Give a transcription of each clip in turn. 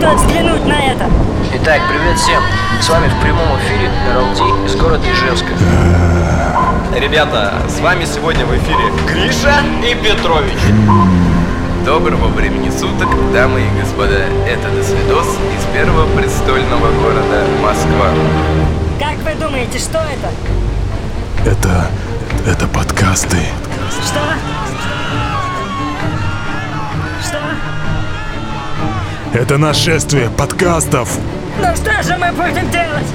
стоит взглянуть на это. Итак, привет всем. С вами в прямом эфире RLD из города Ижевска. Ребята, с вами сегодня в эфире Гриша и Петрович. Доброго времени суток, дамы и господа. Это Досвидос из первого престольного города Москва. Как вы думаете, что это? Это подкасты. Что? Что? Это нашествие подкастов. Ну что же мы будем делать?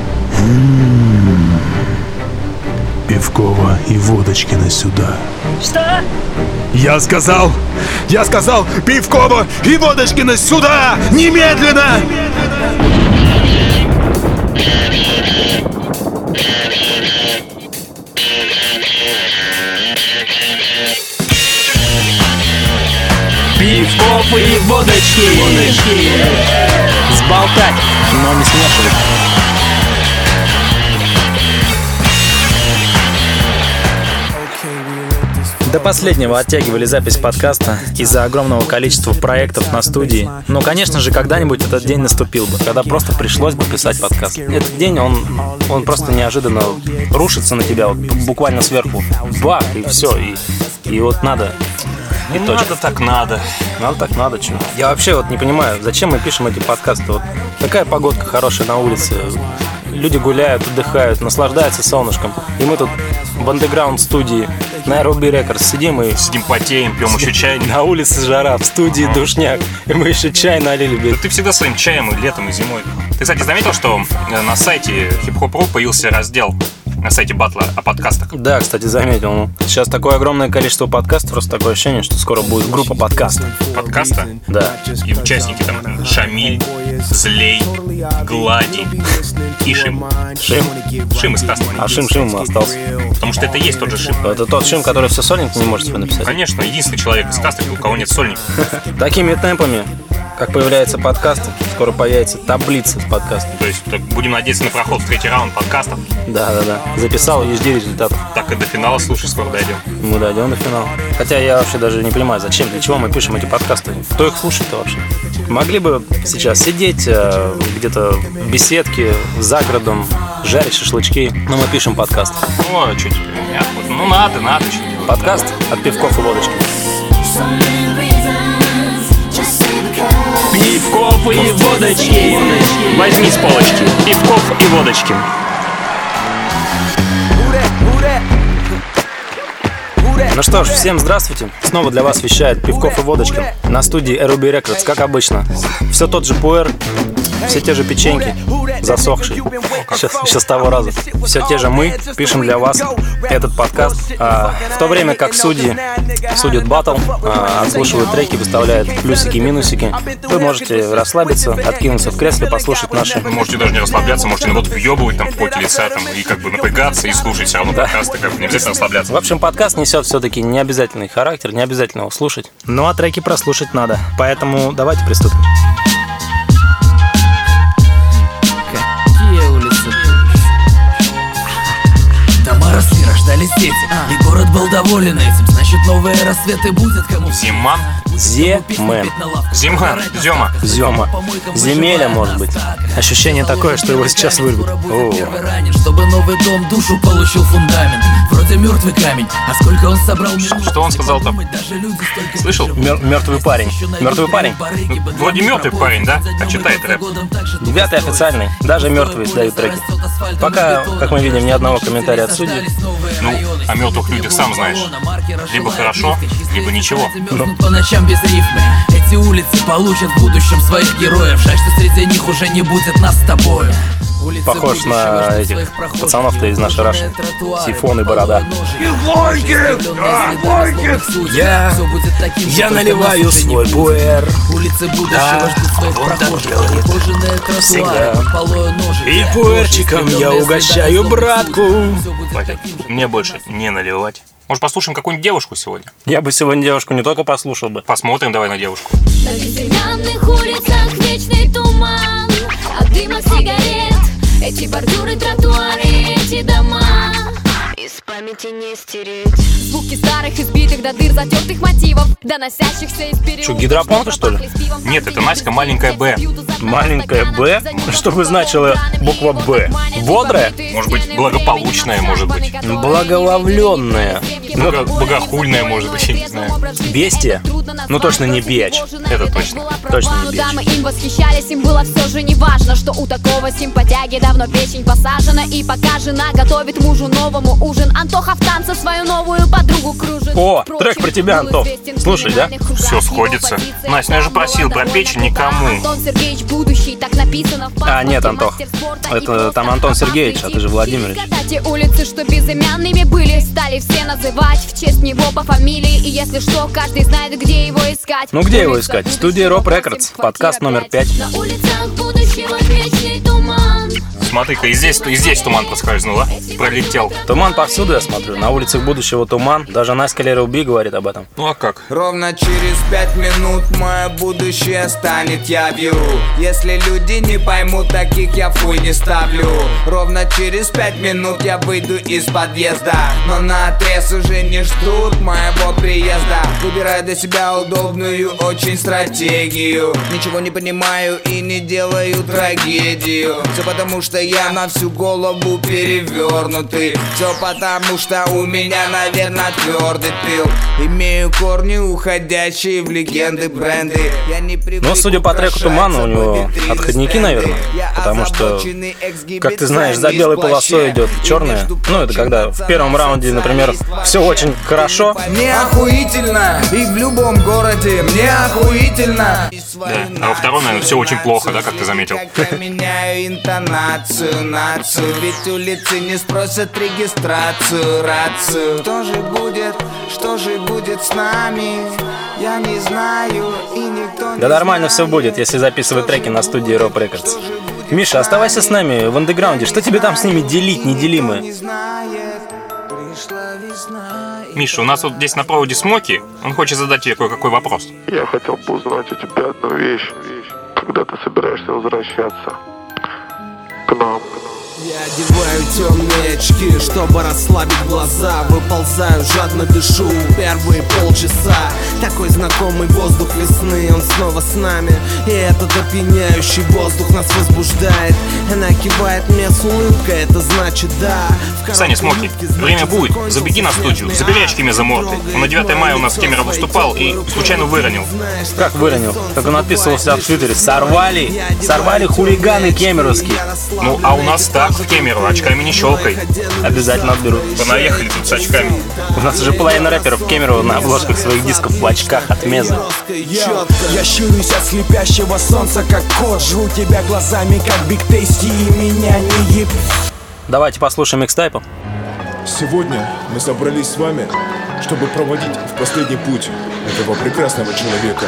Пивкова и Водочкина сюда. Что? Я сказал, Пивкова и Водочкина сюда! Немедленно! Пивков и водочки. Сболтать, но не смешивать. До последнего оттягивали запись подкаста из-за огромного количества проектов на студии. Но, конечно же, когда-нибудь этот день наступил бы, когда просто пришлось бы писать подкаст. Этот день, он просто неожиданно рушится на тебя, вот, буквально сверху. Бах, и все, и вот надо. И ну, точка. Надо так надо. Надо так надо, чё. Я вообще вот не понимаю, зачем мы пишем эти подкасты. Вот такая погодка хорошая на улице. Люди гуляют, отдыхают, наслаждаются солнышком. И мы тут в андеграунд-студии на Ruby Records сидим и... Сидим, потеем, пьем еще чай. На улице жара, в студии душняк. И мы еще чай налили. Да ты всегда своим чаем и летом, и зимой. Ты, кстати, заметил, что на сайте Hip-Hop.ru появился раздел на сайте батла о подкастах? Да, кстати, заметил. Сейчас такое огромное количество подкастов, просто такое ощущение, что скоро будет группа подкастов. Подкаста? Да. И участники там Шамиль, Злей, Глади и Шим. Шим из Кастмана. А Шим остался. Потому что это и есть тот же Шим. Это тот Шим, который все сольники не может себе написать? Конечно, единственный человек из Кастмана, у кого нет сольников. Такими темпами, как появляется подкаст, скоро появится таблица с подкастом. То есть будем надеяться на проход в третий раунд подкастов. Да. Записал и жди результатов. Так и до финала, слушай, скоро дойдем. Мы дойдем до финала. Хотя я вообще даже не понимаю, зачем, для чего мы пишем эти подкасты. Кто их слушает-то вообще? Могли бы сейчас сидеть где-то в беседке, за городом, жарить шашлычки, но мы пишем подкаст. Ну, а что теперь? Ну, надо, что делать. Подкаст от Пивков и Водочки. Пивков и водочки. Возьми с полочки. Пивков и водочки. Ну что ж, всем здравствуйте. Снова для вас вещает Пивков и Водочки на студии Ruby Records, как обычно. Все тот же пуэр, все те же печеньки, засохшие. Еще с того раза. Все те же мы пишем для вас этот подкаст. В то время как судьи судят баттл, отслушивают треки, выставляют плюсики, минусики, вы можете расслабиться, откинуться в кресле, послушать наши... Вы можете даже не расслабляться, можете наоборот въебывать там в поте лица там, и как бы напрягаться и слушать все равно подкасты, как бы не обязательно расслабляться. В общем, подкаст несет все-таки необязательный характер, не обязательно его слушать. Ну а треки прослушать надо, поэтому давайте приступим. Дома росли, рождались дети, и город был доволен этим. Значит, новые рассветы будет кому. Зима. Зима. Земеля, может быть. Ощущение такое, что его сейчас вырвут. Чтобы новый дом душу получил фундамент. Вроде мертвый камень, а сколько он собрал минут. Что он сказал там? Слышал? Мертвый парень. Мертвый парень? Ну, вроде мертвый парень, да? А читает рэп. 9-й официальный. Даже мертвые сдают треки. Пока, как мы видим, ни одного комментария от судей. Ну, о мертвых людях сам знаешь. Либо хорошо, либо ничего. По ночам без рифмы. Эти улицы получат в будущем своих героев. Жаль, что среди них уже не будет нас с тобой. Похож на этих пацанов-то из нашей Раши. Сифон и борода. Я наливаю свой пуэр. Улицы будущего ждут своих прохожих. Кожаные тротуары. И пуэрчиком я угощаю братку. Мне больше не наливать. Может, послушаем какую-нибудь девушку сегодня? Я бы сегодня девушку не только послушал бы. Посмотрим давай на девушку. На безымянных улицах вечный туман от дыма сигарет. Эти бордюры, тротуары, эти дома. из памяти не стереть. Звуки старых, избитых до дыр, затертых мотивов, доносящихся из переулков. Что, гидропонка, что ли? Нет, это Наська маленькая Б. Маленькая Б? Что бы значила буква Б? Бодрая? Может быть, благополучная, может быть. Благоловленная. Богохульная, может быть, я не знаю. Бестия? Ну точно не биач. Это точно. Точно не биач. Дамы им восхищались, им было все же не важно, что у такого симпатяги давно печень посажена. И пока жена готовит мужу новому ужин, Антоха в танце свою новую подругу кружит. О, трек про тебя, Антох. Слушай, да? Все сходится. Настя, я же просил про печень никому. Антон Сергеевич будущий, так написано в А, нет, Антох. Это там Антон Сергеевич, а ты же Владимирович. Те улицы, что безымянными были, стали все называть в честь него по фамилии. И если что, каждый знает, где его искать. Ну где его искать? Студия Rob Records, подкаст номер 5. На улицах будущего вечный туман. Смотри-ка, и здесь туман проскользнул, а? Пролетел. Туман повсюду, я смотрю. На улицах будущего туман. Даже Наська Леруби говорит об этом. Ну а как? Ровно через 5 минут мое будущее станет явью. Если люди не поймут, таких я фуй не ставлю. Ровно через 5 минут я выйду из подъезда, но на отрез уже не ждут моего приезда. Выбираю для себя удобную очень стратегию. Ничего не понимаю и не делаю трагедию. Все потому что я на всю голову перевернутый. Все потому что у меня, наверное, твердый тыл. Имею корни, уходящие в легенды бренды. Я не привык. Ну, судя по треку «Тумана», у него отходники, наверное. Потому что, как ты знаешь, за белой полосой идет черная. Ну, это когда в первом раунде, например, все очень хорошо. Мне охуительно, и в любом городе мне охуительно. Да, а во втором, наверное, все очень плохо, да, как ты заметил. Я меняю интонацию, нацию. Ведь улицы не спросят регистрацию, рацию. Что же будет с нами? Я не знаю, и никто не Да нормально все будет, если записывать треки на студии Rob Records. Миша, оставайся с нами в андеграунде. Что тебе там с ними делить, неделимое? Миша, у нас вот здесь на проводе Смоки. Он хочет задать тебе кое-какой вопрос. Я хотел бы узнать у тебя одну вещь. Когда ты собираешься возвращаться к нам? Я одеваю темные очки, чтобы расслабить глаза. Выползаю, жадно дышу первые полчаса. Такой знакомый воздух весны, он снова с нами. И этот опьяняющий воздух нас возбуждает. Она кивает мне с улыбкой, это значит да. Саня, Смоки, время будет, забеги на студию, забери очки мне за морды. Он на 9 мая у нас в Кемерово выступал и случайно выронил. Как выронил? Как он отписывался в Твиттере. Сорвали хулиганы кемеровские. Ну, а у нас так в Кемерово, очками не щелкай. Обязательно отберут. Понаехали тут с очками. У нас уже половина рэперов Кемерово на обложках своих дисков в очках от Меза. Я щурюсь от слепящего солнца, как кот. Жру тебя глазами, как Биг Тейсти, и меня не еб... Давайте послушаем микстайпа. Сегодня мы собрались с вами, чтобы проводить в последний путь этого прекрасного человека.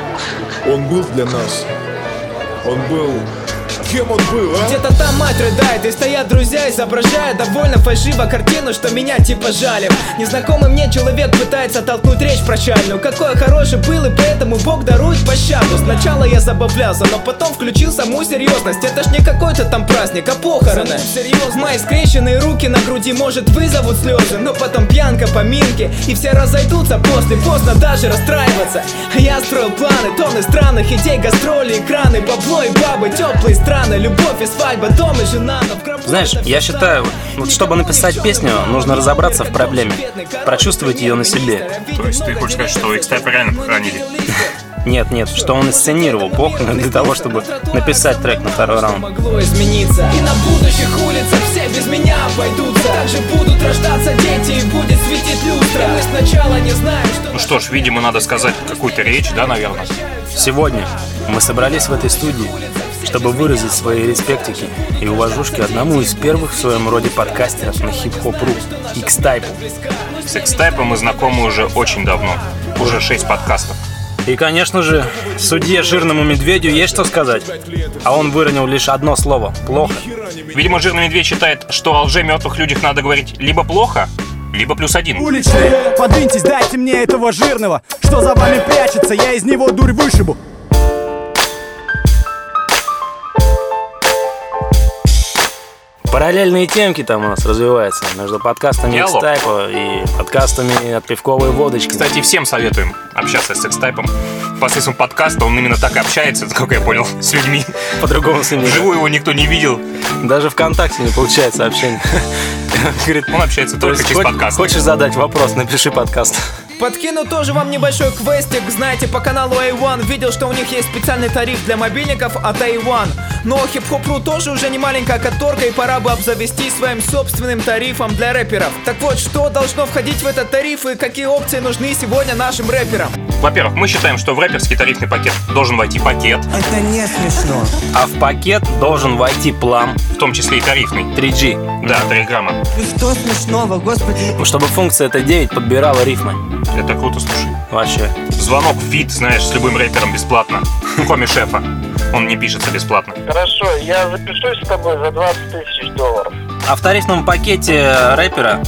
Он был для нас. Он был... Кем он был, а? Где-то там мать рыдает, и стоят друзья, изображая довольно фальшиво картину, что меня типа жалим. Незнакомый мне человек пытается толкнуть речь прощальную. Какой хороший был, и поэтому Бог дарует пощаду. Сначала я забавлялся, но потом включил саму серьезность. Это ж не какой-то там праздник, а похороны. Серьезно, мои скрещенные руки на груди, может, вызовут слезы, но потом пьянка, поминки, и все разойдутся после, поздно даже расстраиваться. Я строил планы, тонны странных идей, гастроли, экраны, бабло и бабы, теплые страны. Любовь и свадьба, дом и жена, но в гробу... Знаешь, я считаю, вот чтобы написать песню, нужно разобраться в проблеме, прочувствовать ее на себе. То есть ты хочешь сказать, что X-Type реально похоронили? Нет, что он инсценировал похороны для того, чтобы написать трек на второй раунд. Могло измениться, и на будущих улицах все без меня обойдутся. Также будут рождаться дети, и будет светить люстра. Мы сначала не знаем, что... Ну что ж, видимо, надо сказать какую-то речь, да, наверное? Сегодня мы собрались в этой студии, чтобы выразить свои респектики и уважушки одному из первых в своем роде подкастеров на хип-хоп.ру, X-Type. С X-Type мы знакомы уже очень давно, уже 6 подкастов. И, конечно же, судье Жирному Медведю есть что сказать, а он выронил лишь одно слово – плохо. Видимо, Жирный Медведь считает, что о лже-мертвых людях надо говорить либо плохо, либо +1. Уличные, подвиньтесь, дайте мне этого жирного, что за вами прячется, я из него дурь вышибу. Параллельные темки там у нас развиваются между подкастами Диалог. X-Type и подкастами от Пивковой водочки. Кстати, всем советуем общаться с X-Type. Посредством подкаста он именно так и общается, как я понял, с людьми. По-другому с ними. Вживую его никто не видел. Даже ВКонтакте не получается общение. Говорит, он общается только через подкаст. Хочешь задать вопрос, напиши подкаст. Подкину тоже вам небольшой квестик. Знаете, по каналу A1 видел, что у них есть специальный тариф для мобильников от A1. Но хип-хоп.ру тоже уже не маленькая конторка, и пора бы обзавестись своим собственным тарифом для рэперов. Так вот, что должно входить в этот тариф и какие опции нужны сегодня нашим рэперам? Во-первых, мы считаем, что в рэперский тарифный пакет должен войти пакет. Это не смешно. А в пакет должен войти плам. В том числе и тарифный. 3G. Да, 3 грамма. И что смешного, господи? Чтобы функция Т9 подбирала рифмы. Это круто, слушай. Вообще. Звонок фит, знаешь, с любым рэпером бесплатно. Кроме шефа. Он не пишется бесплатно. Хорошо, я запишусь с тобой за $20 000. А в тарифном пакете рэпера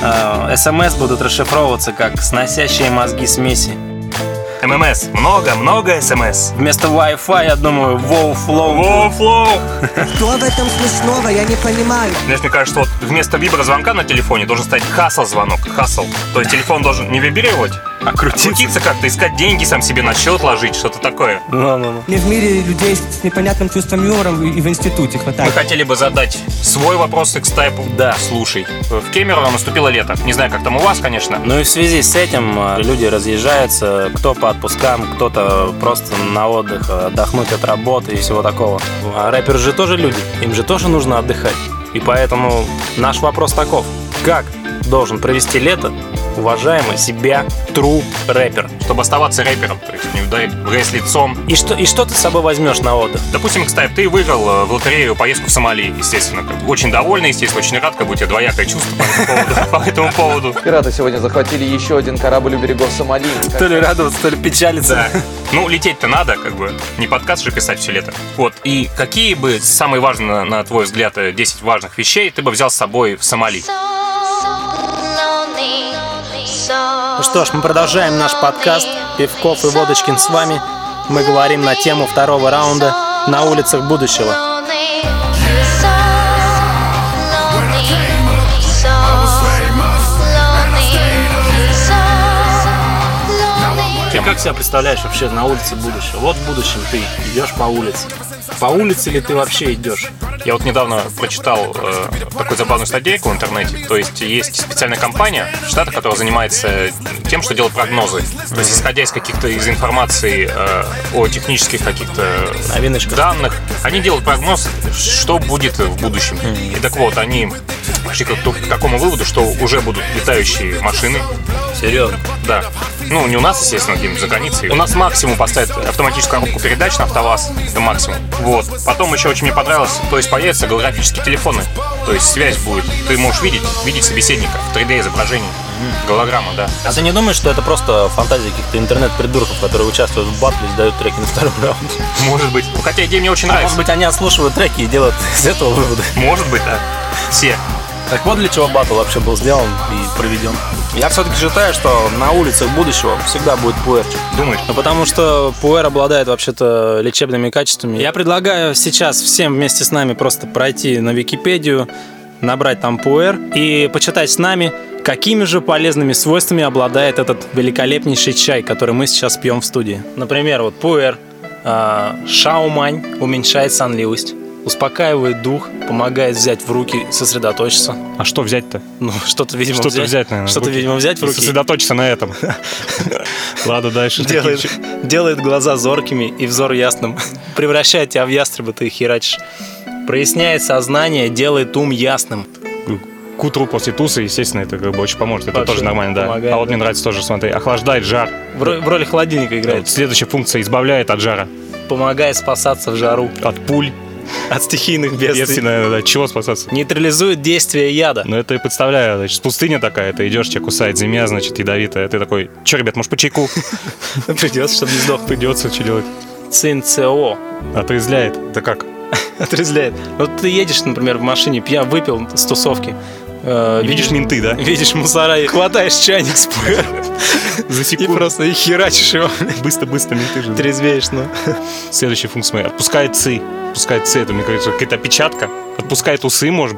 СМС будут расшифровываться как «сносящие мозги смеси». ММС. Много СМС. Вместо Wi-Fi, я думаю, WoW Flow. Что в этом смешного? Я не понимаю. Знаешь, мне кажется, вот вместо виброзвонка на телефоне должен стать хасл-звонок. Хасл. То есть телефон должен не вибрировать, а крутиться как-то, искать деньги, сам себе на счет ложить, что-то такое. Мне в мире людей с непонятным чувством юмора и в институте хватает. Мы хотели бы задать свой вопрос X-Type. Да. Слушай, в Кемерово наступило лето. Не знаю, как там у вас, конечно. Ну и в связи с этим люди разъезжаются, кто по отпускам, кто-то просто на отдых, отдохнуть от работы и всего такого. А рэперы же тоже люди, им же тоже нужно отдыхать. И поэтому наш вопрос таков. Как должен провести лето уважаемый себя true рэпер? Чтобы оставаться рэпером, то есть не ударить в грязь лицом. И что ты с собой возьмешь на отдых? Допустим, X-Type, ты выиграл в лотерею поездку в Сомали, естественно. Очень довольный, естественно, очень рад, как бы у тебя двоякое чувство по этому поводу. Пираты сегодня захватили еще один корабль у берегов Сомали. То ли радоваться, то ли печалиться. Да. Ну, лететь-то надо, как бы. Не подкаст же писать все лето. Вот. И какие бы самые важные, на твой взгляд, 10 важных вещей ты бы взял с собой в Сомали? Ну что ж, мы продолжаем наш подкаст «Пивков и Водочкин» с вами. Мы говорим на тему второго раунда «На улицах будущего». Ты как себя представляешь вообще на улице будущего? Вот в будущем ты идешь по улице. По улице ли ты вообще идешь? Я вот недавно прочитал такую забавную статейку в интернете. То есть есть специальная компания в Штатах, которая занимается тем, что делает прогнозы. То есть исходя из каких-то из информации о технических каких-то данных, они делают прогноз, что будет в будущем. И так вот, они пришли к какому выводу, что уже будут летающие машины. Серьезно? Да. Ну, не у нас, естественно, где-нибудь за границей. У нас максимум поставят автоматическую коробку передач на АвтоВАЗ. Это максимум. Вот. Потом еще очень мне понравилось, то есть появятся голографические телефоны. То есть связь будет. Ты можешь видеть собеседника в 3D изображении. Голограмма, да. А ты не думаешь, что это просто фантазия каких-то интернет-придурков, которые участвуют в батле и сдают треки на втором раунде? Может быть. Ну, хотя идея мне очень нравится. Может быть, они отслушивают треки и делают из этого выводы. Может быть, да. Все. Так вот для чего батл вообще был сделан и проведен. Я все-таки считаю, что на улицах будущего всегда будет пуэрчик. Думаешь? Ну, потому что пуэр обладает вообще-то лечебными качествами. Я предлагаю сейчас всем вместе с нами просто пройти на Википедию, набрать там пуэр и почитать с нами, какими же полезными свойствами обладает этот великолепнейший чай, который мы сейчас пьем в студии. Например, вот пуэр, шаумань уменьшает сонливость, успокаивает дух, помогает взять в руки, сосредоточиться. А что взять-то? Ну, что-то, видимо, что-то взять, наверное. Что-то, видимо, взять в руки. Сосредоточиться на этом. Ладно, дальше. Делает глаза зоркими и взор ясным. Превращает тебя в ястреба, ты херачишь. Проясняет сознание, делает ум ясным. К утру после тусы, естественно, это как бы очень поможет. Это вообще тоже нормально, да. помогает, А вот да. мне нравится тоже, смотри, охлаждает жар. В роли холодильника играет. Вот, следующая функция избавляет от жара. Помогает спасаться в жару. От пуль. От стихийных бедствий. От чего спасаться? Нейтрализует действие яда. Ну это я представляю, значит, пустыня такая, ты идешь, тебя кусает змея, значит, ядовитая. Ты такой, че, ребят, может, по чайку? Придется, чтобы не сдох. Придется, что делать? ЦинЦО. Отрезвляет. Это как? Отрезвляет. Вот ты едешь, например, в машине, пьян, выпил с тусовки. Видишь менты, да? Видишь мусора и хватаешь чайник с пуэром. За секунду. И просто и херачишь его. Быстро-быстро менты же. Трезвеешь, ну. Следующая функция. Отпускает ЦИ. Отпускает ЦИ. Это, мне кажется, какая-то опечатка. Отпускает усы, может быть.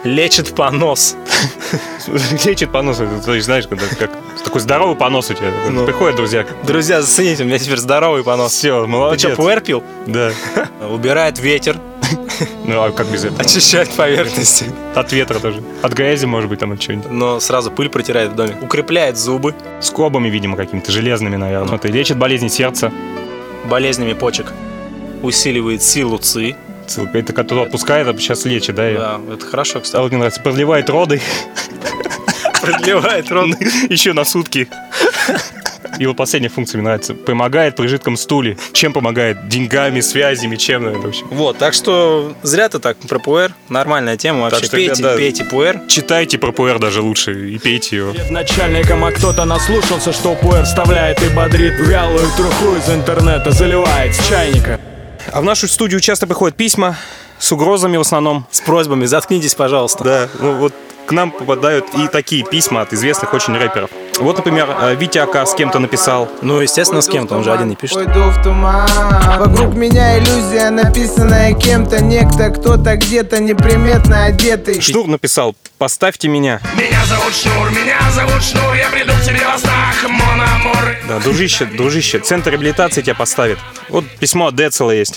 Лечит понос. Лечит понос. То есть, знаешь, когда как такой здоровый понос у тебя. Приходят друзья. Друзья, зацените, у меня теперь здоровый понос. Все, молодец. Ты что, пуэр пил? Да. Убирает ветер. Ну, а как без этого? Очищает поверхности. От ветра тоже. От грязи, может быть, там от чего-нибудь. Но сразу пыль протирает в доме. Укрепляет зубы. Скобами, видимо, какими-то железными, наверное. Смотри, лечит болезни сердца. Болезнями почек. Усиливает силу ЦИ. Это который отпускает, а сейчас лечит, да? Да, это хорошо, кстати. А вот мне нравится, продлевает роды. Продлевает роды. Еще на сутки. И вот последняя функция мне нравится. Помогает при жидком стуле. Чем помогает? Деньгами, связями, чем, наверное, вообще. Вот, так что зря ты так про пуэр. Нормальная тема вообще. Что, пейте, ребята, пейте пуэр. Читайте про пуэр даже лучше и пейте его. Перед начальником, а кто-то наслушался, что пуэр вставляет и бодрит вялую труху из интернета, заливает с чайника. А в нашу студию часто приходят письма с угрозами в основном. С просьбами, заткнитесь, пожалуйста. Да, ну вот к нам попадают и такие письма от известных очень рэперов. Вот, например, Витя Ака с кем-то написал. Ну, естественно, с кем-то, он же один не пишет. Пойду в туман. Вокруг меня иллюзия, написанная кем-то, некто, кто-то где-то неприметно одетый. Шнур написал: поставьте меня. Меня зовут Шнур, я приду к тебе во снах, мон амур. Да, дружище, центр реабилитации тебя поставит. Вот письмо от Децела есть.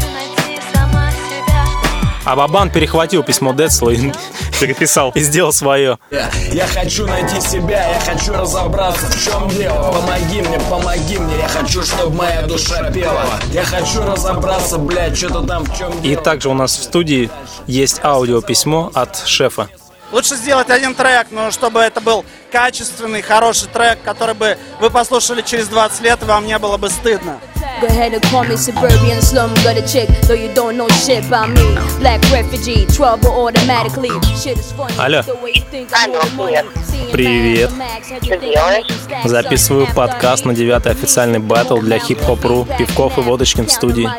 А Бабан перехватил письмо Децела и переписал. И сделал свое. Я хочу найти себя, я хочу разобраться, в чем дело. Помоги мне, я хочу, чтобы моя душа пела. Я хочу разобраться, блядь, что-то там в чем дело. И также у нас в студии есть аудиописьмо от шефа. Лучше сделать один трек, но чтобы это был качественный, хороший трек, который бы вы послушали через 20 лет, и вам не было бы стыдно. Go ahead and call me suburban slum gutter chick, though you don't know shit about me. Black refugee, trouble automatically. Shit is funny. Алло. The way you think I'm more money. Привет. Что делаешь? Записываю подкаст на 9-й официальный баттл для хип-хоп.ру. Пивков и Водочкин в студии.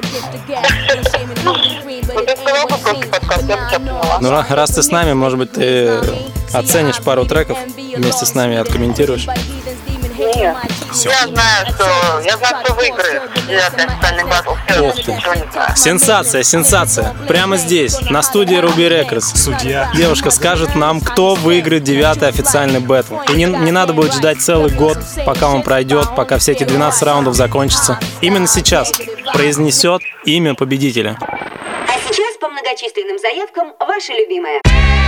Ну, раз ты с нами, может быть, ты оценишь пару треков вместе с нами и откомментируешь. Нет. Я знаю, кто выиграет 9-й официальный баттл. Ох ты. Сенсация. Прямо здесь, на студии Ruby Records. Судья. Девушка скажет нам, кто выиграет 9-й официальный баттл. И не надо будет ждать целый год, пока он пройдет, пока все эти 12 раундов закончатся. Именно сейчас произнесет имя победителя. А сейчас по многочисленным заявкам ваши любимые.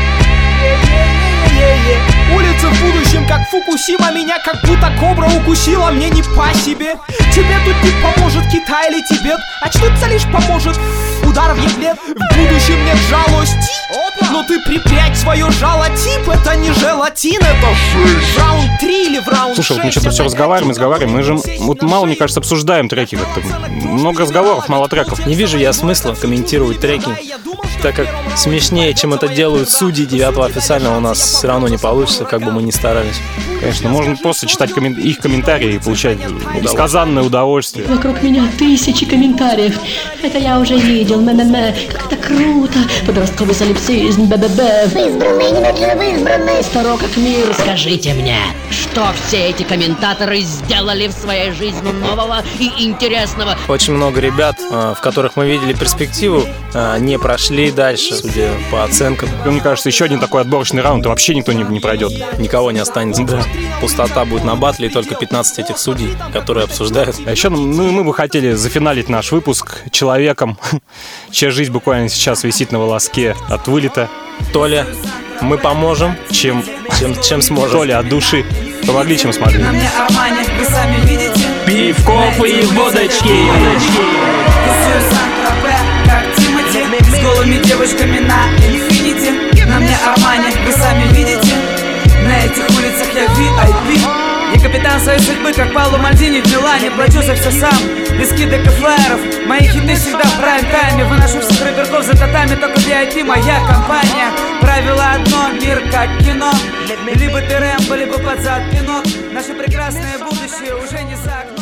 Улица в будущем, как Фукусима. Меня как будто кобра укусила, мне не по себе. Тебе тут не поможет Китай или Тибет. Очнуться лишь поможет удар в еблет. В будущем нет жалости, но ты припрячь свое жало. Тип, это не желатин, это в раунд 3 или в раунд 6. Слушай, вот мы что-то все разговариваем. Мы же вот мало, мне кажется, обсуждаем треки как-то. Много разговоров, мало треков. Не вижу я смысла комментировать треки, так как смешнее, чем это делают судьи 9-го официального, у нас все равно не получится, как бы мы ни старались. Конечно, можно просто читать их комментарии и получать несказанное удовольствие. Вокруг меня тысячи комментариев. Это я уже видел. Как это круто. Подростковый солипсизм. Избранные, немедленно избранные. Старо как мир. Скажите мне, что все эти комментаторы сделали в своей жизни нового и интересного? Очень много ребят, в которых мы видели перспективу, не прошли дальше, судя по оценкам. Мне кажется, еще один такой отборочный раунд, и вообще никто не пройдет. Никого не останется. Да. Пустота будет на батле, и только 15 этих судей, которые обсуждают. А еще мы бы хотели зафиналить наш выпуск человеком, чья жизнь буквально сейчас висит на волоске от вылета. Толя, мы поможем, чем сможем. Толя, от души. Помогли, чем смогли. На мне Армани, вы сами видите. Пивков и водочки. Тусую Сан-Тропе, как Тимати, с голыми девушками на Инфинити. На мне Армани, вы сами видите. На этих улицах я VIP. Я капитан своей судьбы, как Пауло Мальдини в Милане. Плачу за все сам, без скидок и флайеров. Мои хиты всегда в прайм-тайме. Выношу всех рэперков за татами, только VIP моя компания. Правило одно, мир как кино. Либо ты Рэмбо, либо под зад пинок. Наше прекрасное будущее уже не за окном.